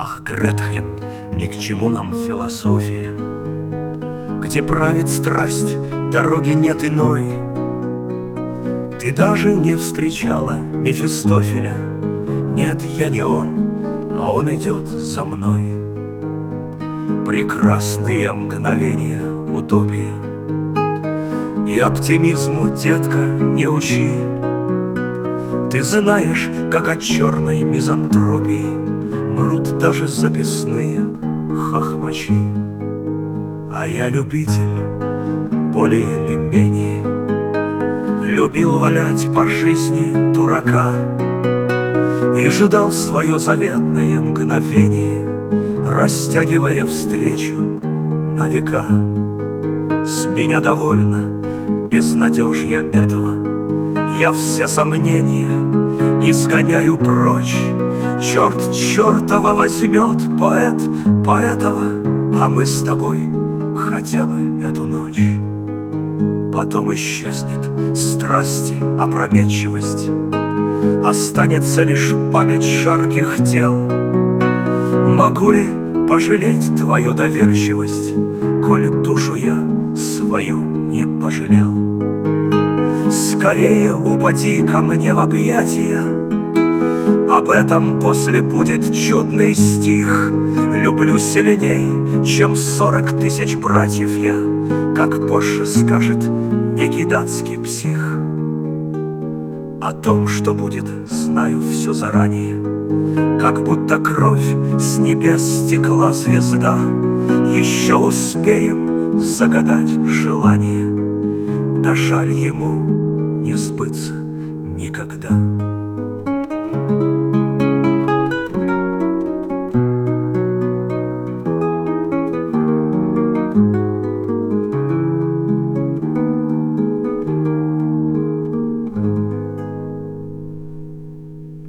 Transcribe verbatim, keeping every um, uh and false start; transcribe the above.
Ах, Гретхен, ни к чему нам философия, где правит страсть, дороги нет иной. Ты даже не встречала Мефистофеля. Нет, я не он, но он идет за мной. Прекрасные мгновения утопии, и оптимизму, детка, не учи. Ты знаешь, как от черной мизантропии мрут даже записные хохмачи. А я любитель, более или менее, любил валять по жизни дурака и ждал свое заветное мгновение, растягивая встречу на века. С меня довольно безнадежья этого, я все сомнения изгоняю прочь. Черт чертова возьмет поэт поэтова, а мы с тобой хотя бы эту ночь. Потом исчезнет страсти опрометчивость, останется лишь память жарких тел. Могу ли пожалеть твою доверчивость, коль душу я свою не пожалел? Скорее упади ко мне в объятия, об этом после будет чудный стих. Люблю сильней, чем сорок тысяч братьев я, как позже скажет некий датский псих. О том, что будет, знаю все заранее, как будто кровь с небес стекла звезда. Еще успеем загадать желание, да жаль ему не сбыться никогда.